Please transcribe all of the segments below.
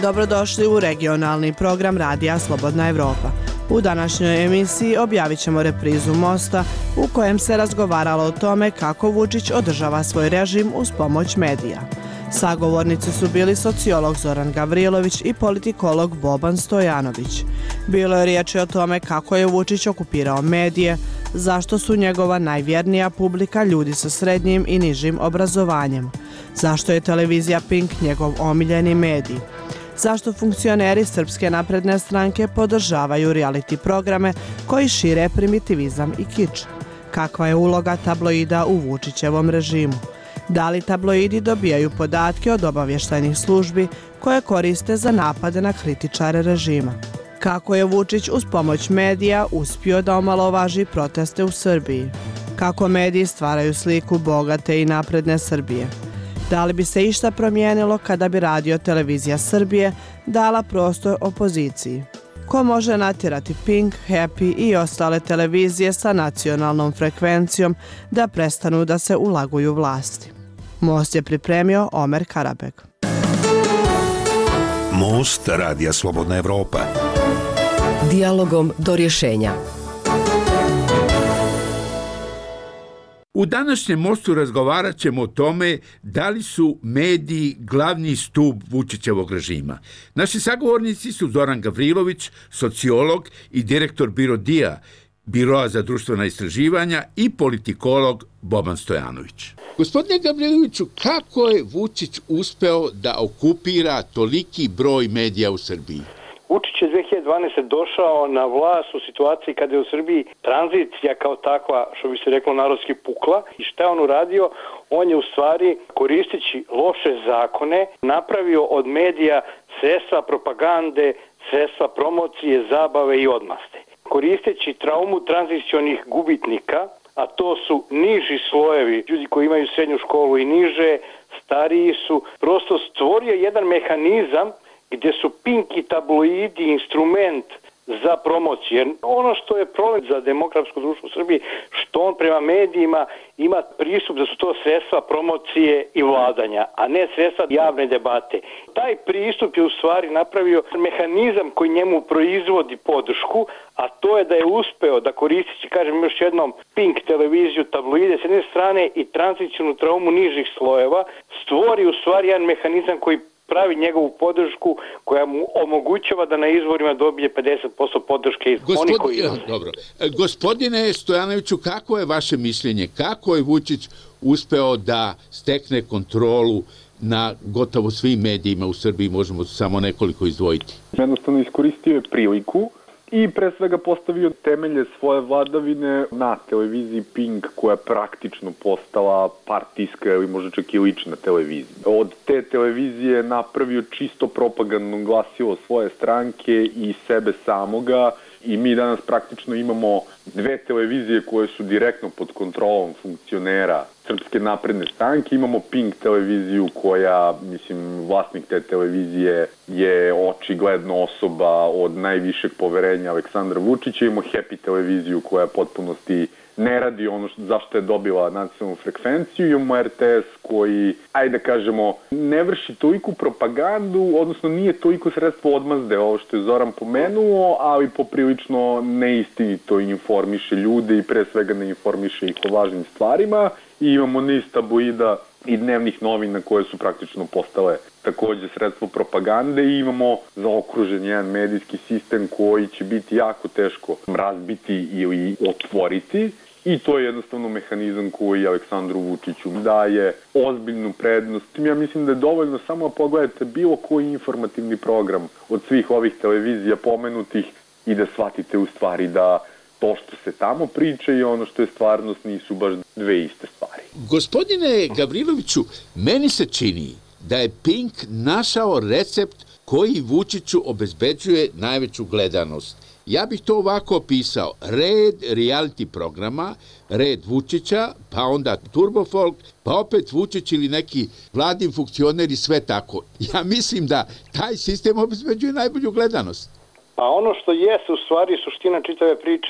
Dobrodošli u regionalni program Radija Slobodna Evropa. U današnjoj emisiji objavit ćemo reprizu Mosta u kojem se razgovaralo o tome kako Vučić održava svoj režim uz pomoć medija. Sagovornici su bili sociolog Zoran Gavrilović i politikolog Boban Stojanović. Bilo je riječi o tome kako je Vučić okupirao medije, zašto su njegova najvjernija publika ljudi sa srednjim i nižim obrazovanjem, zašto je televizija Pink njegov omiljeni medij, zašto funkcioneri Srpske napredne stranke podržavaju reality programe koji šire primitivizam i kič, kakva je uloga tabloida u Vučićevom režimu, da li tabloidi dobijaju podatke od obavještajnih službi koje koriste za napade na kritičare režima, kako je Vučić uz pomoć medija uspio da omalovaži proteste u Srbiji, kako mediji stvaraju sliku bogate i napredne Srbije, da li bi se išta promijenilo kada bi Radio Televizija Srbije dala prostor opoziciji, ko može natjerati Pink, Happy i ostale televizije sa nacionalnom frekvencijom da prestanu da se ulaguju vlasti. Most je pripremio Omer Karabek. Most Radija Slobodna Evropa. Dijalogom do rješenja. U današnjem Mostu razgovarat ćemo o tome da li su mediji glavni stup Vučićevog režima. Naši sagovornici su Zoran Gavrilović, sociolog i direktor Biroa za društvena istraživanja i politikolog Boban Stojanović. Gospodine Gavriloviću, kako je Vučić uspeo da okupira toliki broj medija u Srbiji? Vučić je 2012. došao na vlast u situaciji kada je u Srbiji tranzicija kao takva, što bi se reklo narodski, pukla. I šta je on uradio? On je u stvari, koristeći loše zakone, napravio od medija sredstva propagande, sredstva promocije, zabave i odmaste. Koristeći traumu tranzicionih gubitnika, a to su niži slojevi, ljudi koji imaju srednju školu i niže, stariji su, prosto stvorio jedan mehanizam gdje su Pink i tabloidi instrument za promociju. Jer ono što je problem za demokratsko društvo u Srbiji, što on prema medijima ima pristup da su to sredstva promocije i vladanja, a ne sredstva javne debate. Taj pristup je u stvari napravio mehanizam koji njemu proizvodi podršku, a to je da je uspeo da koristeći, kažem još jednom, Pink televiziju, tabloide s jedne strane i tranzicijnu traumu nižih slojeva, stvori u stvari jedan mehanizam koji pravi njegovu podršku koja mu omogućava da na izborima dobije 50% podrške. Gospodine Stojanoviću, kako je vaše mišljenje? Kako je Vučić uspeo da stekne kontrolu na gotovo svim medijima u Srbiji? Možemo samo nekoliko izdvojiti. Jednostavno iskoristio je priliku i pre svega postavio temelje svoje vladavine na televiziji Pink, koja je praktično postala partijska ili možda čak i lična televizija. Od te televizije napravio čisto propagandno glasilo svoje stranke i sebe samoga i mi danas praktično imamo dve televizije koje su direktno pod kontrolom funkcionera Srpske napredne stranke. Imamo Pink televiziju koja, vlasnik te televizije je očigledno osoba od najvišeg poverenja Aleksandra Vučića. Imamo Happy televiziju koja potpunosti ne radi ono zašto je dobila nacionalnu frekvenciju. Imamo RTS koji, ajde da kažemo, ne vrši toliku propagandu, odnosno nije toliko sredstvo odmazde, ovo što je Zoran pomenuo, ali poprilično neistinito informiše ljude i pre svega ne informiše ih o važnim stvarima. I imamo niz tabloida i dnevnih novina koje su praktično postale takođe sredstvo propagande i imamo zaokružen jedan medijski sistem koji će biti jako teško razbiti ili otvoriti. I to je jednostavno mehanizam koji Aleksandru Vučiću daje ozbiljnu prednost. Ja mislim da je dovoljno samo pogledate bilo koji informativni program od svih ovih televizija pomenutih i da shvatite u stvari da to što se tamo priča i ono što je stvarnost nisu baš dve iste stvari. Gospodine Gavriloviću, meni se čini da je Pink našao recept koji Vučiću obezbeđuje najveću gledanost. Ja bih to ovako opisao. Red reality programa, red Vučića, pa onda Turbofolk, pa opet Vučić ili neki vladin funkcioner i sve tako. Ja mislim da taj sistem obezbeđuje najbolju gledanost. Pa ono što jeste u stvari suština čitave priče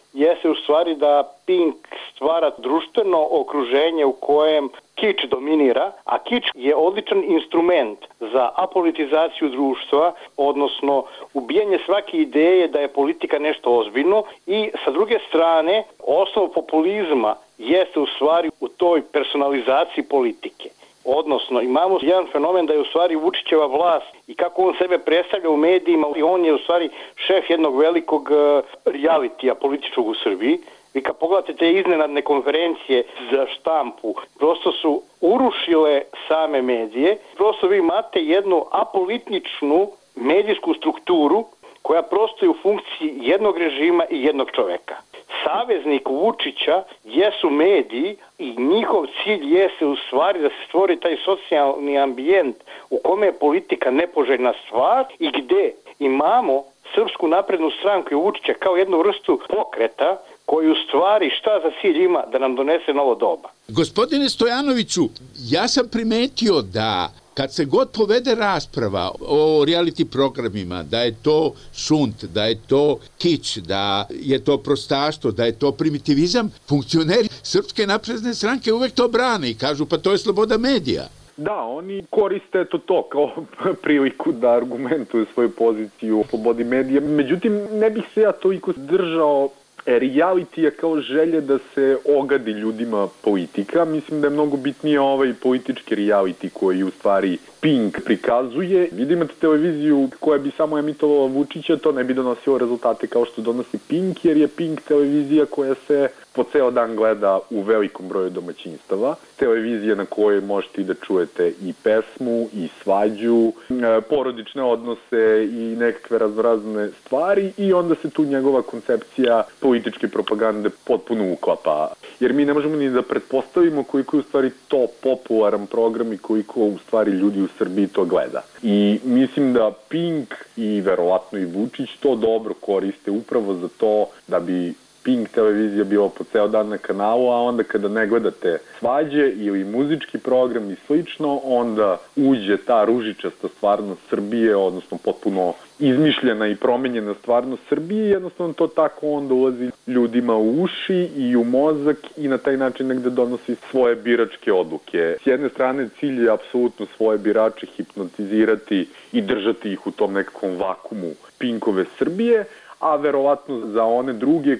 jeste u stvari da Pink stvara društveno okruženje u kojem kič dominira, a kič je odličan instrument za apolitizaciju društva, odnosno ubijanje svake ideje da je politika nešto ozbiljno i sa druge strane osnov populizma jeste u stvari u toj personalizaciji politike. Odnosno, imamo jedan fenomen da je u stvari Vučićeva vlast i kako on sebe predstavlja u medijima i on je u stvari šef jednog velikog realitija političkog u Srbiji. Vi kad pogledate te iznenadne konferencije za štampu, prosto su urušile same medije. Prosto vi imate jednu apolitičnu medijsku strukturu koja prosto je u funkciji jednog režima i jednog čoveka. Saveznik Vučića jesu mediji i njihov cilj jeste u stvari da se stvori taj socijalni ambijent u kome je politika nepoželjna stvar i gde imamo Srpsku naprednu stranku i Vučića kao jednu vrstu pokreta koji u stvari šta za cilj ima da nam donese novo doba. Gospodine Stojanoviću, ja sam primetio da kad se god povede rasprava o reality programima, da je to šunt, da je to kič, da je to prostaštvo, da je to primitivizam, funkcioneri Srpske napredne stranke uvek to brane i kažu pa to je sloboda medija. Da, oni koriste to kao priliku da argumentuju svoju poziciju u slobodi medija. Međutim, ne bih se ja toliko držao realitija kao želje da se ogadi ljudima politika. Mislim da je mnogo bitnije ovaj politički reality koji u stvari Pink prikazuje. Imate televiziju koja bi samo emitovala Vučića, to ne bi donosilo rezultate kao što donosi Pink, jer je Pink televizija koja se po ceo dan gleda u velikom broju domaćinstava. Televizija na kojoj možete i da čujete i pesmu, i svađu, porodične odnose i nekakve raznorazne stvari i onda se tu njegova koncepcija političke propagande potpuno uklapa. Jer mi ne možemo ni da pretpostavimo koliko je u stvari to popularan program i koliko u stvari ljudi u Srbiji to gleda. I mislim da Pink i verovatno i Vučić to dobro koriste upravo za to da bi Pink televizija bila po ceo dan na kanalu, a onda kada ne gledate svađe ili muzički program i slično, onda uđe ta ružičasta stvarnost Srbije, odnosno potpuno izmišljena i promenjena stvarnost Srbije i jednostavno to tako onda ulazi ljudima u uši i u mozak i na taj način negde donosi svoje biračke odluke. S jedne strane cilj je apsolutno svoje birače hipnotizirati i držati ih u tom nekakvom vakumu Pinkove Srbije, a verovatno za one druge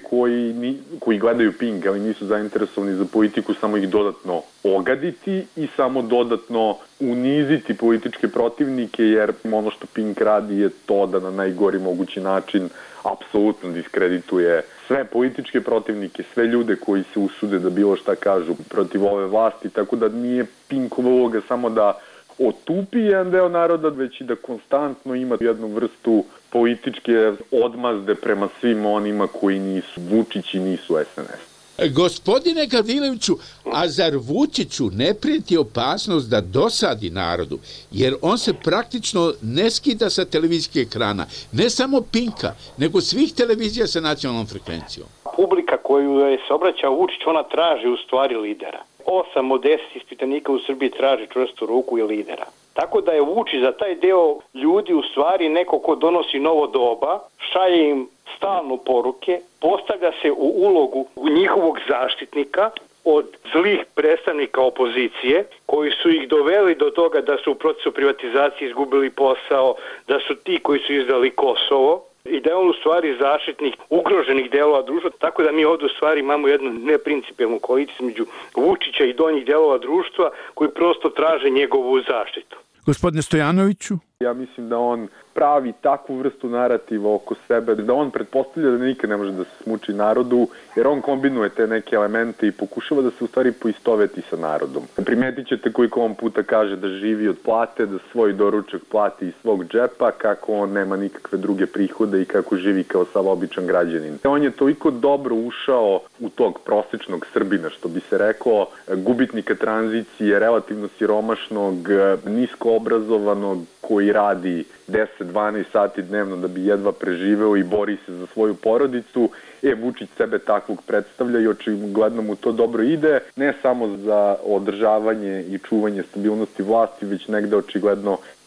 koji gledaju Pink, ali nisu zainteresovani za politiku, samo ih dodatno ogaditi i samo dodatno uniziti političke protivnike, jer ono što Pink radi je to da na najgori mogući način apsolutno diskredituje sve političke protivnike, sve ljude koji se usude da bilo šta kažu protiv ove vlasti, tako da nije Pinkova uloga samo da otupi jedan deo naroda, već i da konstantno ima jednu vrstu političke odmazde prema svim onima koji nisu Vučić i nisu SNS. Gospodine Gavriloviću, a zar Vučiću ne prijeti opasnost da dosadi narodu, jer on se praktično ne skida sa televizijskih ekrana, ne samo Pinka, nego svih televizija sa nacionalnom frekvencijom? Publika koju je se obraćao Vučić, ona traži u stvari lidera. 8 od 10 ispitanika u Srbiji traži čvrstu ruku i lidera. Tako da je Vučić za taj deo ljudi u stvari neko ko donosi novo doba, šalje im stalno poruke, postavlja se u ulogu njihovog zaštitnika od zlih predstavnika opozicije, koji su ih doveli do toga da su u procesu privatizacije izgubili posao, da su ti koji su izdali Kosovo i da je on u stvari zaštitnik ugroženih delova društva, tako da mi ovdje u stvari imamo jednu neprincipijelnu koaliciju između Vučića i donjih delova društva koji prosto traže njegovu zaštitu. Gospodine Stojanoviću? Ja mislim da on pravi takvu vrstu narativa oko sebe, da on pretpostavlja da nikad ne može da se smuči narodu, jer on kombinuje te neke elemente i pokušava da se u stvari poistoveti sa narodom. Primetit ćete koliko on puta kaže da živi od plate, da svoj doručak plati iz svog džepa, kako on nema nikakve druge prihode i kako živi kao sav običan građanin. On je toliko dobro ušao u tog prosečnog Srbina, što bi se reklo, gubitnika tranzicije, relativno siromašnog, nisko obrazovanog, koji radi 10-12 sati dnevno da bi jedva preživeo i bori se za svoju porodicu. Vučić sebe takvog predstavlja i očigledno mu to dobro ide, ne samo za održavanje i čuvanje stabilnosti vlasti, već negde očigledno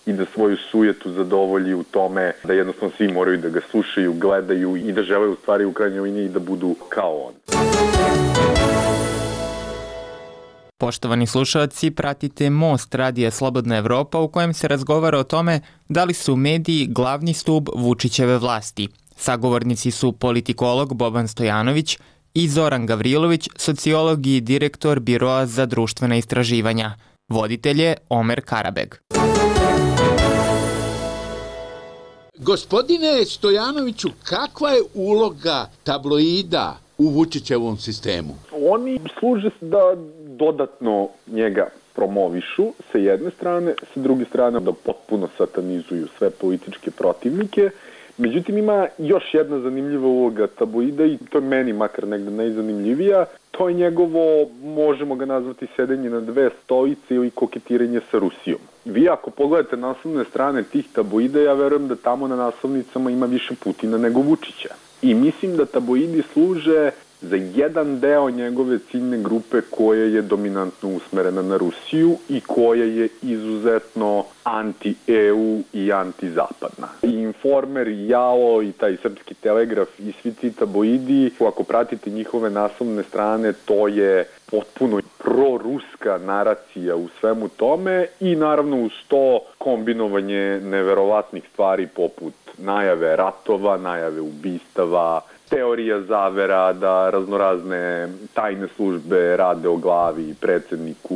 i da svoju sujetu zadovolji u tome da jednostavno svi moraju da ga slušaju, gledaju i da žele u stvari u krajnjoj liniji da budu kao on. Poštovani slušalci, pratite Most Radija Slobodna Evropa u kojem se razgovara o tome da li su mediji glavni stub Vučićeve vlasti. Sagovornici su politikolog Boban Stojanović i Zoran Gavrilović, sociolog i direktor Biroa za društvena istraživanja. Voditelj je Omer Karabeg. Gospodine Stojanoviću, kakva je uloga tabloida u Vučićevom sistemu? Oni služe da dodatno njega promovišu sa jedne strane, sa druge strane da potpuno satanizuju sve političke protivnike. Međutim, ima još jedna zanimljiva uloga tabloida i to je meni makar negde najzanimljivija. To je njegovo, možemo ga nazvati, sedenje na dve stolice ili koketiranje sa Rusijom. Vi ako pogledate naslovne strane tih tabloida, ja verujem da tamo na naslovnicama ima više Putina nego Vučića. I mislim da tabloidi služe za jedan deo njegove ciljne grupe koja je dominantno usmerena na Rusiju i koja je izuzetno anti-EU i anti-zapadna. I Informer, i Jalo, i taj Srpski telegraf i svi ti tabloidi, ako pratite njihove naslovne strane, to je potpuno proruska naracija u svemu tome i naravno uz to kombinovanje neverovatnih stvari poput najave ratova, najave ubistava, teorija zavera da raznorazne tajne službe rade o glavi predsjedniku,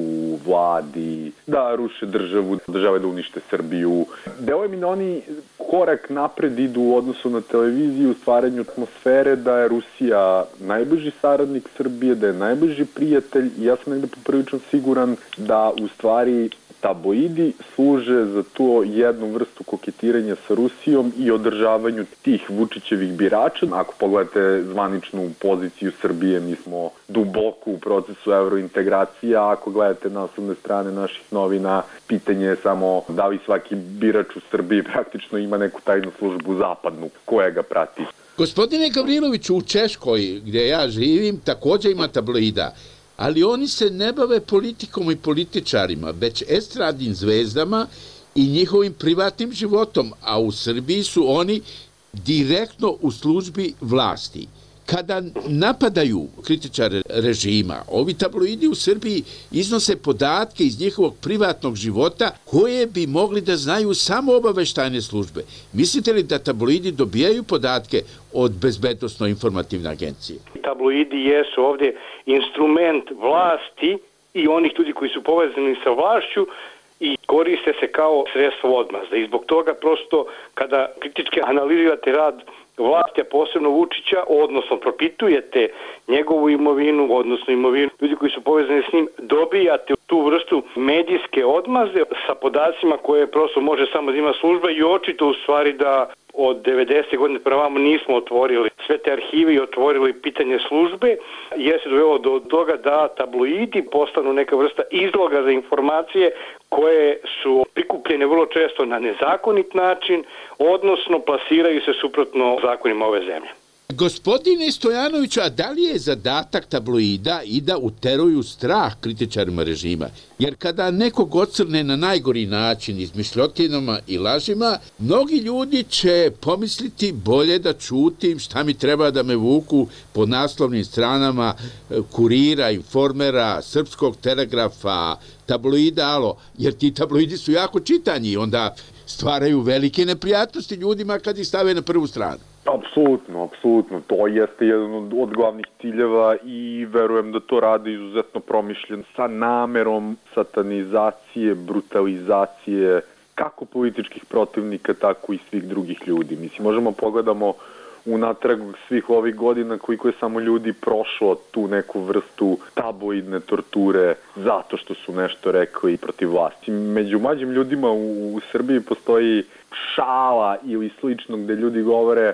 vladi, da ruše državu, da žele da unište Srbiju. Deluje mi da oni korak napred idu u odnosu na televiziju u stvaranju atmosfere da je Rusija najbliži saradnik Srbije, da je najbliži prijatelj i ja sam negde poprilično siguran da u stvari tabloidi služe za to jednu vrstu koketiranja sa Rusijom i održavanju tih Vučićevih birača. Ako pogledate zvaničnu poziciju Srbije, mi smo duboko u procesu evrointegracija, a ako gledate naslovne strane naših novina, pitanje je samo da li svaki birač u Srbiji praktično ima neku tajnu službu zapadnu koja ga prati. Gospodine Gavriloviću, u Češkoj, gdje ja živim, također ima tabloida, ali oni se ne bave politikom i političarima, već estradnim zvezdama i njihovim privatnim životom, a u Srbiji su oni direktno u službi vlasti. Kada napadaju kritičare režima, ovi tabloidi u Srbiji iznose podatke iz njihovog privatnog života koje bi mogli da znaju samo obaveštajne službe. Mislite li da tabloidi dobijaju podatke od Bezbednosno-informativne agencije? Tabloidi jesu ovdje instrument vlasti i onih ljudi koji su povezani sa vlašću i koriste se kao sredstvo odmazda. I zbog toga prosto kada kritički analizirate rad vlasti, a posebno Vučića, odnosno propitujete njegovu imovinu, odnosno imovinu ljudi koji su povezani s njim, dobijate tu vrstu medijske odmazde sa podacima koje prosto može samo da ima služba i očito u stvari da od 90. godine prema vamo nismo otvorili sve te arhive i otvorili pitanje službe, jer se dovelo do toga da tabloidi postanu neka vrsta izloga za informacije koje su prikupljene vrlo često na nezakonit način, odnosno plasiraju se suprotno zakonima ove zemlje. Gospodine Stojanoviću, a da li je zadatak tabloida i da uteruju strah kritičarima režima? Jer kada nekog ocrne na najgori način izmišljotinama i lažima, mnogi ljudi će pomisliti bolje da čutim, šta mi treba da me vuku po naslovnim stranama Kurira, Informera, Srpskog telegrafa, tabloida Alo, jer ti tabloidi su jako čitani i onda stvaraju velike neprijatnosti ljudima kad ih stave na prvu stranu. Apsolutno. To jeste jedan od glavnih ciljeva i verujem da to rade izuzetno promišljen sa namerom satanizacije, brutalizacije kako političkih protivnika, tako i svih drugih ljudi. Mislim, možemo pogledamo unatrag svih ovih godina koliko je samo ljudi prošlo tu neku vrstu tabloidne torture zato što su nešto rekli protiv vlasti. Među mlađim ljudima u Srbiji postoji šala ili slično gde ljudi govore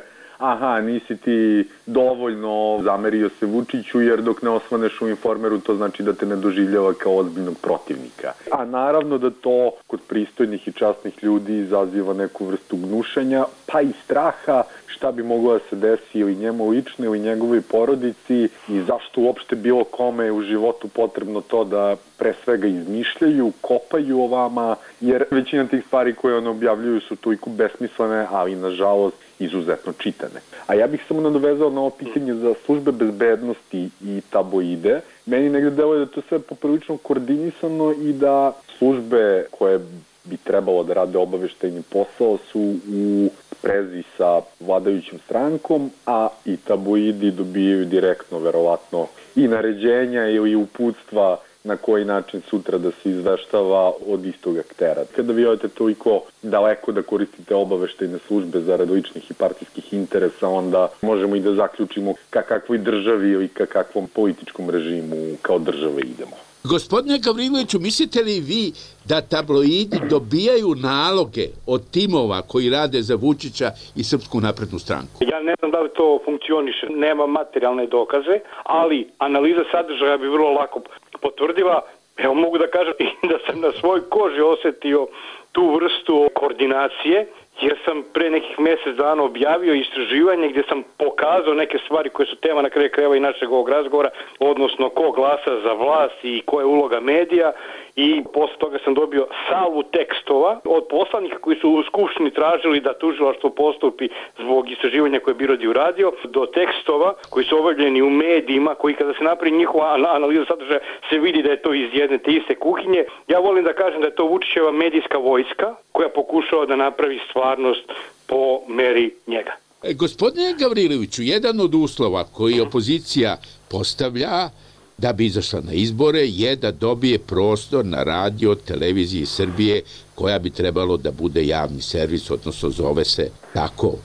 aha, nisi ti dovoljno zamerio se Vučiću, jer dok ne osvaneš u Informeru, to znači da te ne doživljava kao ozbiljnog protivnika. A naravno da to kod pristojnih i časnih ljudi izaziva neku vrstu gnušanja, pa i straha šta bi moglo da se desi ili njemu lično ili njegovoj porodici i zašto uopšte bilo kome u životu potrebno to da pre svega izmišljaju, kopaju o vama, jer većina tih stvari koje one objavljuju su toliko besmislene, ali nažalost izuzetno čitane. A ja bih samo nadovezao na ovo pitanje za službe bezbednosti i tabloide. Meni negde deluje da to sve poprilično koordinisano i da službe koje bi trebalo da rade obaveštajni posao su u sprezi sa vladajućim strankom, a i tabloidi dobijaju direktno, verovatno, i naređenja ili uputstva na koji način sutra da se izveštava od istog aktera. Kada vi odete toliko daleko da koristite obaveštajne službe zarad ličnih i partijskih interesa, onda možemo i da zaključimo ka kakvoj državi ili ka kakvom političkom režimu kao države idemo. Gospodine Gavriloviću, mislite li vi da tabloidi dobijaju naloge od timova koji rade za Vučića i Srpsku naprednu stranku? Ja ne znam da li to funkcioniše, nema materijalne dokaze, ali analiza sadržaja bi vrlo lako potvrdila. Evo mogu da kažem da sam na svoj koži osetio tu vrstu koordinacije, jer sam pre nekih mjesec dana objavio istraživanje gdje sam pokazao neke stvari koje su tema na kraju krajeva i našeg ovog razgovora, odnosno ko glasa za vlast i koja je uloga medija, i posle toga sam dobio salvu tekstova od poslanika koji su u Skupštini tražili da tužilaštvo postupi zbog istraživanja koje je Biro uradio, do tekstova koji su obavljeni u medijima, koji kada se napravi njihova analiza sadržaja se vidi da je to iz jedne te iste kuhinje. Ja volim da kažem da je to Vučićeva medijska vojska koja pokušava da napravi stvarnost po meri njega. Gospodine Gavriloviću, jedan od uslova koji opozicija postavlja da bi izašla na izbore je da dobije prostor na radio televiziji Srbije koja bi trebalo da bude javni servis, odnosno zove se tako.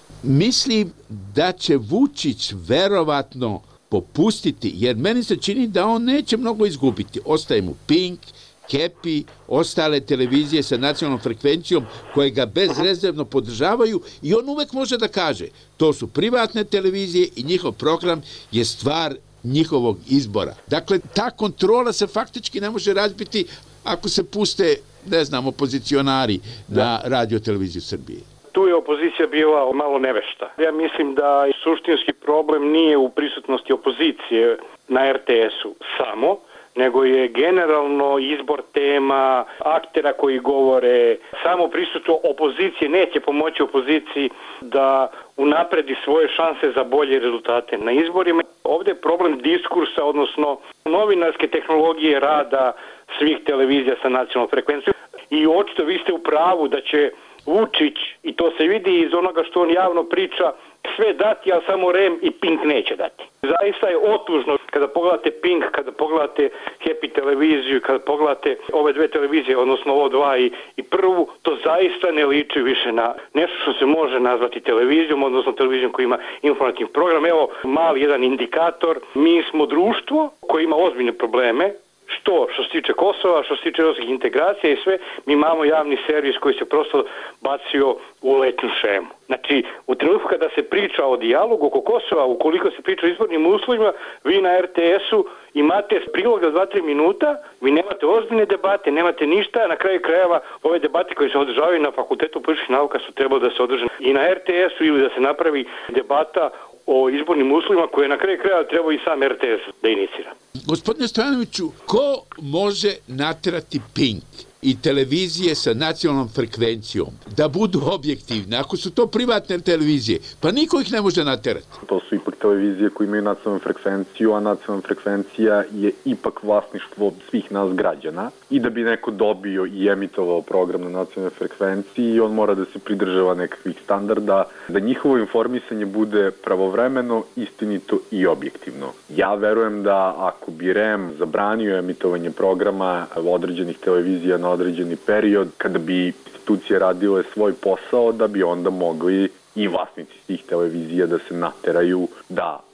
Mislim da će Vučić verovatno popustiti, jer meni se čini da on neće mnogo izgubiti. Ostaje mu Pink, Happy, ostale televizije sa nacionalnom frekvencijom koje ga bezrezervno podržavaju i on uvek može da kaže to su privatne televizije i njihov program je stvar njihovog izbora. Dakle, ta kontrola se faktički ne može razbiti ako se puste, ne znam, opozicionari na radio televiziju Srbije. Tu je opozicija bila malo nevešta. Ja mislim da suštinski problem nije u prisutnosti opozicije na RTS-u samo, nego je generalno izbor tema, aktera koji govore, samo prisustvo opozicije neće pomoći opoziciji da unapredi svoje šanse za bolje rezultate na izborima. Ovdje je problem diskursa, odnosno novinarske tehnologije rada svih televizija sa nacionalnom frekvencijom. I očito vi ste u pravu da će Vučić, i to se vidi iz onoga što on javno priča, sve dati, ali samo REM i Pink neće dati. Zaista je otužno kada pogledate Pink, kada pogledate Happy televiziju, kada pogledate ove dve televizije, odnosno ovo dva i prvu, to zaista ne liči više na nešto što se može nazvati televizijom, odnosno televizijom koja ima informativni program. Evo, mali jedan indikator, mi smo društvo koje ima ozbiljne probleme, što se tiče Kosova, što se tiče evropskih integracija i sve, mi imamo javni servis koji se prosto bacio u letnju šemu. Znači, u trenutku kada se priča o dijalogu oko Kosova, ukoliko se priča o izbornim uslovima, vi na RTS-u imate prilog za 2-3 minuta, vi nemate ozbiljne debate, nemate ništa, na kraju krajeva ove debate koje se održavaju na Fakultetu političkih nauka su trebalo da se održe i na RTS-u ili da se napravi debata o izbornim uslovima koje na kraju krajeva treba i sam RTS da inicira. Gospodine Stojanoviću, ko može naterati Pink i televizije sa nacionalnom frekvencijom da budu objektivne, ako su to privatne televizije? Pa niko ih ne može naterati. To su ipak televizije koje imaju nacionalnu frekvenciju, a nacionalna frekvencija je ipak vlasništvo svih nas građana. I da bi neko dobio i emitovao program na nacionalnoj frekvenciji, on mora da se pridržava nekakvih standarda, da njihovo informisanje bude pravovremeno, istinito i objektivno. Ja verujem da ako bi REM zabranio emitovanje programa određenih televizija na određeni period, kada bi institucije radile svoj posao, da bi onda mogli i vlasnici tih televizija da se nateraju da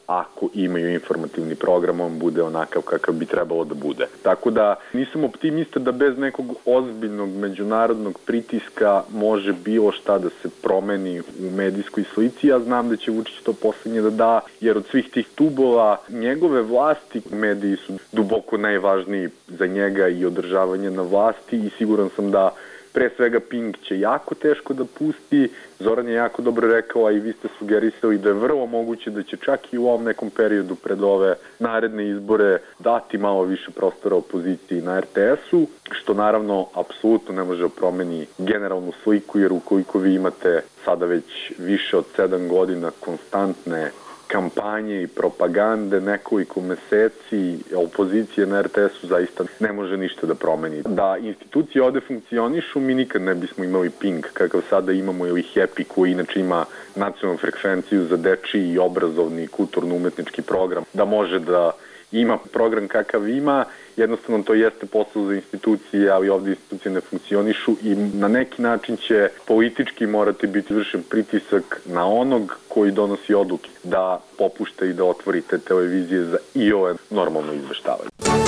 ako imaju informativni program, on bude onakav kakav bi trebalo da bude. Tako da nisam optimista da bez nekog ozbiljnog međunarodnog pritiska može bilo šta da se promeni u medijskoj slici. Ja znam da će Vučić to poslednje da da, jer od svih tih tubova njegove vlasti mediji su duboko najvažniji za njega i održavanje na vlasti i siguran sam da pre svega Pink će jako teško da pusti. Zoran je jako dobro rekao, a i vi ste sugerisali da je vrlo moguće da će čak i u ovom nekom periodu pred ove naredne izbore dati malo više prostora opoziciji na RTS-u, što naravno apsolutno ne može promeni generalnu sliku, jer ukoliko vi imate sada već više od 7 godina konstantne kampanje i propagande, nekoliko meseci opozicije na RTS-u zaista ne može ništa da promeni. Da institucije ovde funkcionišu, mi nikad ne bismo imali Pink kakav sada imamo ili Happy koji inače ima nacionalnu frekvenciju za dečiji i obrazovni kulturno-umetnički program, da može da ima program kakav ima, jednostavno to jeste posao za institucije, ali ovde institucije ne funkcionišu i na neki način će politički morati biti vršen pritisak na onog koji donosi odluke da popušta i da otvori te televizije za iole normalno izveštavanje.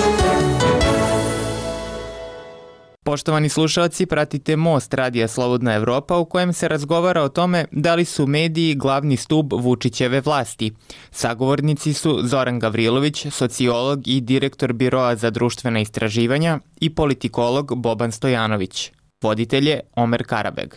Poštovani slušalci, pratite Most Radija Slobodna Evropa u kojem se razgovara o tome da li su mediji glavni stub Vučićeve vlasti. Sagovornici su Zoran Gavrilović, sociolog i direktor Biroa za društvena istraživanja i politikolog Boban Stojanović. Voditelj je Omer Karabeg.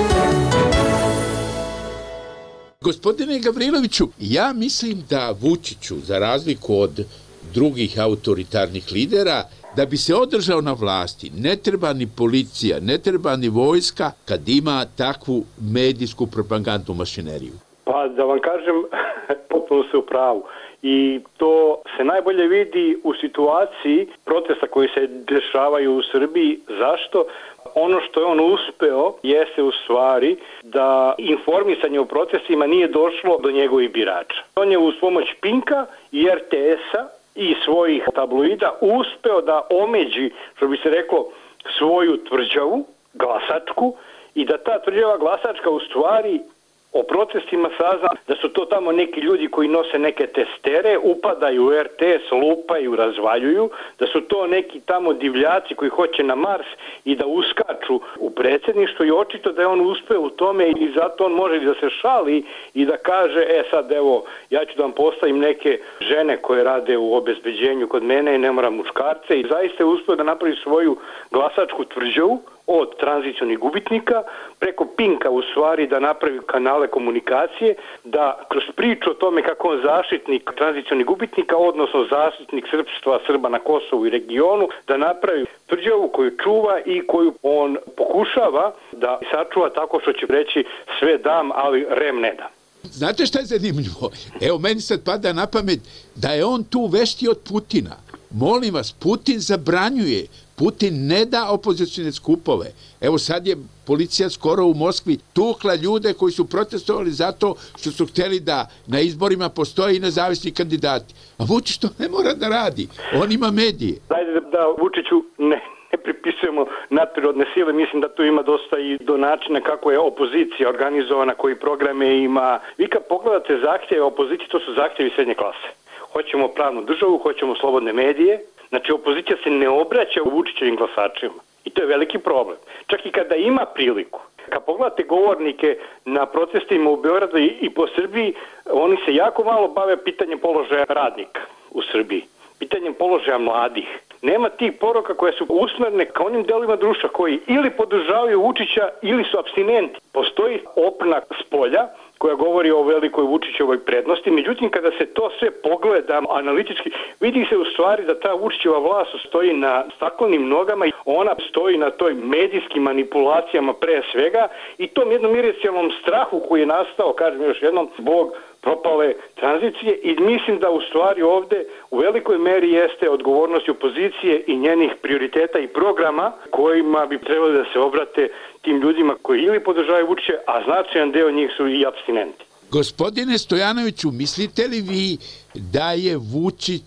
Gospodine Gavriloviću, ja mislim da Vučiću, za razliku od drugih autoritarnih lidera, da bi se održao na vlasti, ne treba ni policija, ne treba ni vojska kad ima takvu medijsku propagandnu mašineriju. Pa da vam kažem, potpuno ste u pravu. I to se najbolje vidi u situaciji protesta koji se dešavaju u Srbiji. Zašto? Ono što je on uspeo jeste u stvari da informisanje o protestima nije došlo do njegovih birača. On je uz pomoć Pinka i RTS-a i svojih tabloida uspeo da omeđi, što bi se reklo, svoju tvrđavu, glasačku, i da ta tvrđava glasačka u stvari o protestima sazna da su to tamo neki ljudi koji nose neke testere, upadaju u RTS, lupaju, razvaljuju, da su to neki tamo divljaci koji hoće na Mars i da uskaču u predsjedništvo, i očito da je on uspeo u tome i zato on može da se šali i da kaže, sad evo, ja ću da vam postavim neke žene koje rade u obezbeđenju kod mene i ne moram muškarce, i zaista je uspeo da napravi svoju glasačku tvrđavu od tranzicionih gubitnika, preko Pinka u stvari da napravi kanale komunikacije, da kroz priču o tome kako on zaštitnik tranzicionih gubitnika, odnosno zaštitnik srpstva, Srba na Kosovu i regionu, da napravi tvrđavu koju čuva i koju on pokušava da sačuva tako što će reći sve dam, ali rem ne dam. Znate šta je zanimljivo? Evo, meni sad pada na pamet da je on tu vešti od Putina. Molim vas, Putin zabranjuje, Putin ne da opozicione skupove. Evo sad je policija skoro u Moskvi tukla ljude koji su protestovali zato što su hteli da na izborima postoje i nezavisni kandidati. A Vučić to ne mora da radi, on ima medije. Dajde da Vučiću ne pripisujemo nadprirodne sile, mislim da tu ima dosta i do načina kako je opozicija organizovana, koji programe ima. Vi kad pogledate zahtjeve opozicije, to su zahtjevi srednje klase. Hoćemo pravnu državu, hoćemo slobodne medije. Znači, opozicija se ne obraća u Vučićevim glasačima. I to je veliki problem. Čak i kada ima priliku. Kad pogledate govornike na protestima u Beogradu i po Srbiji, oni se jako malo bave pitanjem položaja radnika u Srbiji. Pitanjem položaja mladih. Nema tih poruka koje su usmerne ka onim delima društva koji ili podržavaju Vučića ili su apstinenti. Postoji opna spolja koja govori o velikoj Vučićevoj prednosti. Međutim, kada se to sve pogleda analitički, vidi se u stvari da ta Vučićeva vlast stoji na staklenim nogama i ona stoji na toj medijskim manipulacijama pre svega i tom jednom irracionalnom strahu koji je nastao, kažem još jednom, zbog propale tranzicije, i mislim da u stvari ovde u velikoj meri jeste odgovornost opozicije i njenih prioriteta i programa kojima bi trebali da se obrate tim ljudima koji ili podržavaju Vučića, a značajan deo njih su i apstinenti. Gospodine Stojanoviću, mislite li vi da je Vučić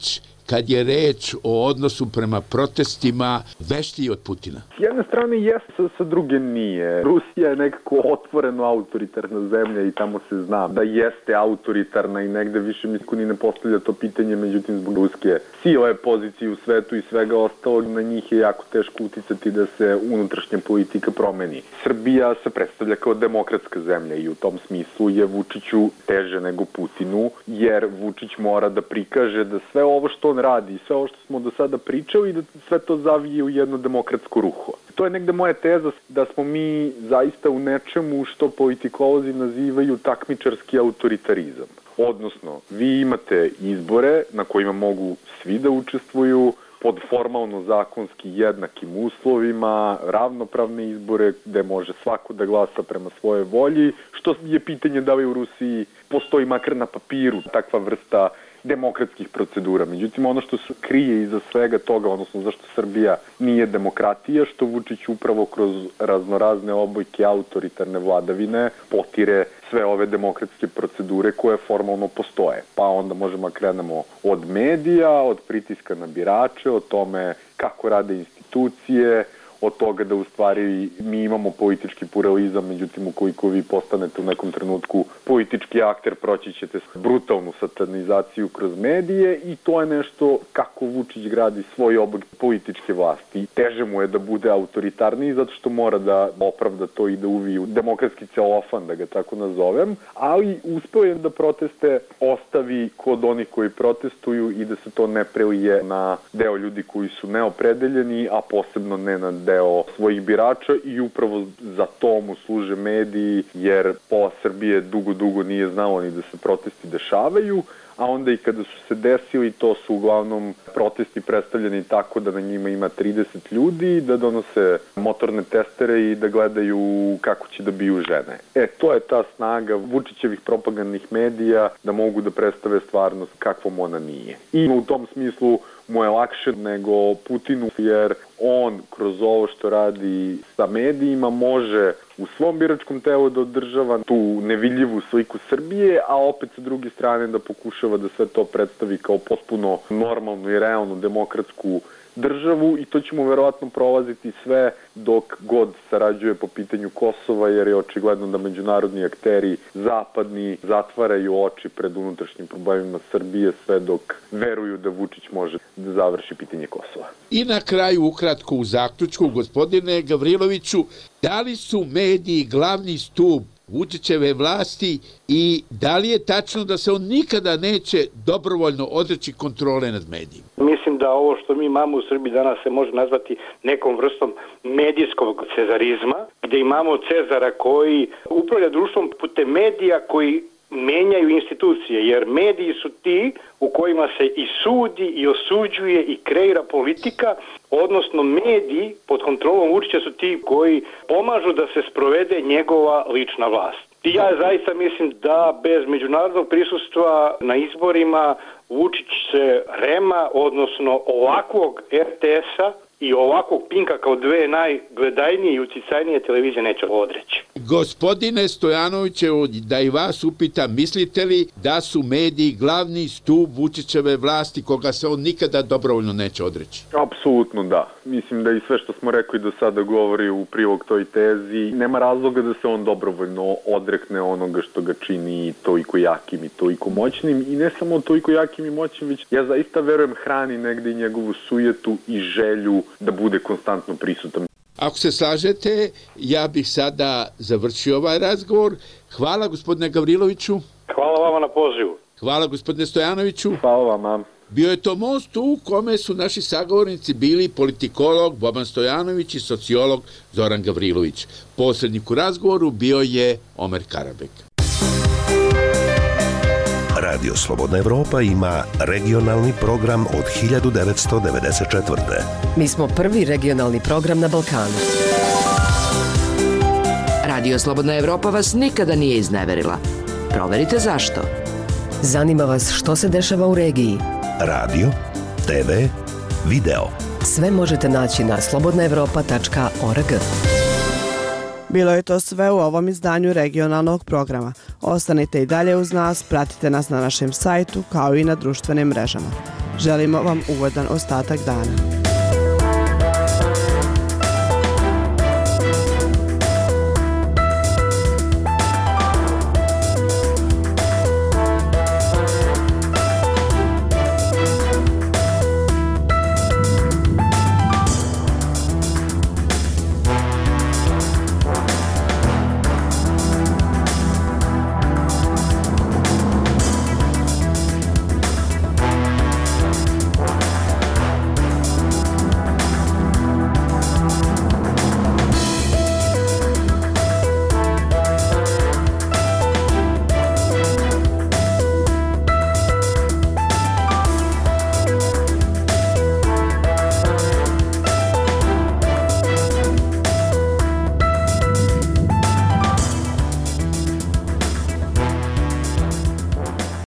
kad je reč o odnosu prema protestima veštiji od Putina? S jedne strane jeste, sa druge nije. Rusija je nekako otvoreno autoritarna zemlja i tamo se zna da jeste autoritarna i negde više niko ni ne postavlja to pitanje, međutim zbog ruske sile, pozicije u svetu i svega ostalog, na njih je jako teško uticati da se unutrašnja politika promeni. Srbija se predstavlja kao demokratska zemlja i u tom smislu je Vučiću teže nego Putinu, jer Vučić mora da prikaže da sve ovo što on radi i sve ovo što smo do sada pričali, da sve to zavije u jedno demokratsko ruho. To je negde moja teza da smo mi zaista u nečemu što politikolozi nazivaju takmičarski autoritarizam. Odnosno, vi imate izbore na kojima mogu svi da učestvuju, pod formalno zakonski jednakim uslovima, ravnopravne izbore gde može svako da glasa prema svoje volji, što je pitanje da li u Rusiji postoji makar na papiru takva vrsta demokratskih procedura. Međutim, ono što se krije iza svega toga, odnosno zašto Srbija nije demokratija, što Vučić upravo kroz raznorazne oblike autoritarne vladavine potire sve ove demokratske procedure koje formalno postoje. Pa onda možemo krenemo od medija, od pritiska na birače, o tome kako rade institucije, od toga da u stvari mi imamo politički pluralizam, međutim ukoliko vi postanete u nekom trenutku politički akter, proći ćete brutalnu satanizaciju kroz medije i to je nešto kako Vučić gradi svoj oblik političke vlasti. Teže mu je da bude autoritarniji zato što mora da opravda to i da uvije u demokratski celofan, da ga tako nazovem, ali uspeo je da proteste ostavi kod onih koji protestuju i da se to ne prelije na deo ljudi koji su neopredeljeni, a posebno ne na deo svojih birača i upravo za to mu služe mediji, jer pola Srbije dugo nije znalo ni da se protesti dešavaju, a onda i kada su se desili, to su uglavnom protesti predstavljeni tako da na njima ima 30 ljudi, da donose motorne testere i da gledaju kako će da biju žene. To je ta snaga Vučićevih propagandnih medija da mogu da predstave stvarnost kakvom ona nije. I u tom smislu mu je lakše nego Putinu, jer on kroz ovo što radi sa medijima može u svom biračkom telu da održava tu nevidljivu sliku Srbije, a opet sa druge strane da pokušava da sve to predstavi kao potpuno normalnu i realnu demokratsku državu i to ćemo verovatno prolaziti sve dok god sarađuje po pitanju Kosova, jer je očigledno da međunarodni akteri zapadni zatvaraju oči pred unutrašnjim problemima Srbije sve dok veruju da Vučić može da završi pitanje Kosova. I na kraju, ukratko u zaključku, gospodine Gavriloviću, da li su mediji glavni stub Vučićeve vlasti i da li je tačno da se on nikada neće dobrovoljno odreći kontrole nad medijima? Mislim da ovo što mi imamo u Srbiji danas se može nazvati nekom vrstom medijskog cezarizma, gde imamo Cezara koji upravlja društvom putem medija koji menjaju institucije, jer mediji su ti u kojima se i sudi i osuđuje i kreira politika, odnosno mediji pod kontrolom Vučića su ti koji pomažu da se sprovede njegova lična vlast. I ja zaista mislim da bez međunarodnog prisustva na izborima Vučić se REM-a, odnosno ovakvog RTS-a i ovakvog Pinka kao dve najgledajnije i uticajnije televizije neće odreći. Gospodine Stojanoviću, da i vas upitam, mislite li da su mediji glavni stup Vučićeve vlasti koga se on nikada dobrovoljno neće odreći? Apsolutno da. Mislim da i sve što smo rekli do sada govori u prilog toj tezi. Nema razloga da se on dobrovoljno odrekne onoga što ga čini toliko jakim i toliko moćnim. I ne samo toliko jakim i moćnim, već ja zaista verujem hrani negde i njegovu sujetu i želju da bude konstantno prisutan. Ako se slažete, ja bih sada završio ovaj razgovor. Hvala gospodine Gavriloviću. Hvala vama na pozivu. Hvala gospodine Stojanoviću. Hvala vam. Bio je to most u kome su naši sagovornici bili politikolog Boban Stojanović i sociolog Zoran Gavrilović. Posrednik u razgovoru bio je Omer Karabek. Radio Slobodna Evropa ima regionalni program od 1994. Mi smo prvi regionalni program na Balkanu. Radio Slobodna Evropa vas nikada nije izneverila. Proverite zašto. Zanima vas što se dešava u regiji? Radio, TV, video. Sve možete naći na slobodnaevropa.org. Bilo je to sve u ovom izdanju regionalnog programa. Ostanite i dalje uz nas, pratite nas na našem sajtu kao i na društvenim mrežama. Želimo vam ugodan ostatak dana.